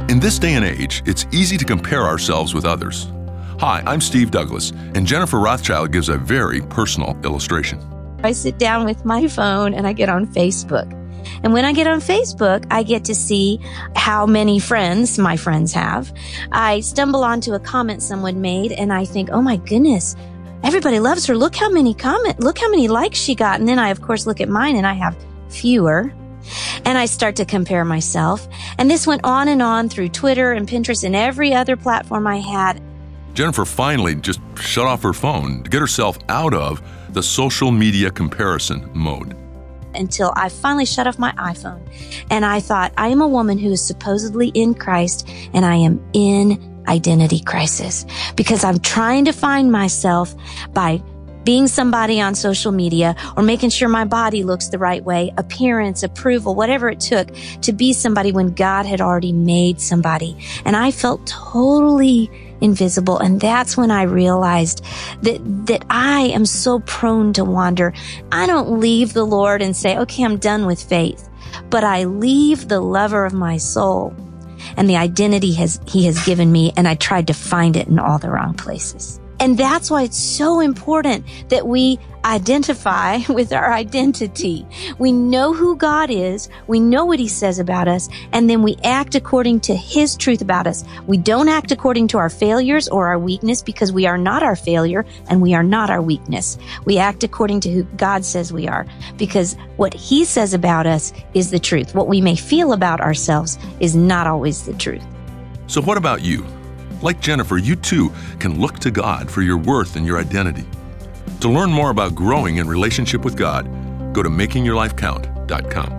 In this day and age, it's easy to compare ourselves with others. Hi, I'm Steve Douglas, and Jennifer Rothschild gives a very personal illustration. I sit down with my phone and I get on Facebook. And when I get on Facebook, I get to see how many friends my friends have. I stumble onto a comment someone made and I think, oh my goodness, everybody loves her. Look how many likes she got. And then I, of course, look at mine and I have fewer. And I start to compare myself. And this went on and on through Twitter and Pinterest and every other platform I had. Jennifer finally just shut off her phone to get herself out of the social media comparison mode. Until I finally shut off my iPhone. And I thought, I am a woman who is supposedly in Christ, and I am in identity crisis because I'm trying to find myself by being somebody on social media or making sure my body looks the right way, appearance, approval, whatever it took to be somebody when God had already made somebody. And I felt totally invisible. And that's when I realized that I am so prone to wander. I don't leave the Lord and say, okay, I'm done with faith, but I leave the lover of my soul and the identity he has given me. And I tried to find it in all the wrong places. And that's why it's so important that we identify with our identity. We know who God is, we know what He says about us, and then we act according to His truth about us. We don't act according to our failures or our weakness because we are not our failure and we are not our weakness. We act according to who God says we are because what He says about us is the truth. What we may feel about ourselves is not always the truth. So what about you? Like Jennifer, you too can look to God for your worth and your identity. To learn more about growing in relationship with God, go to makingyourlifecount.com.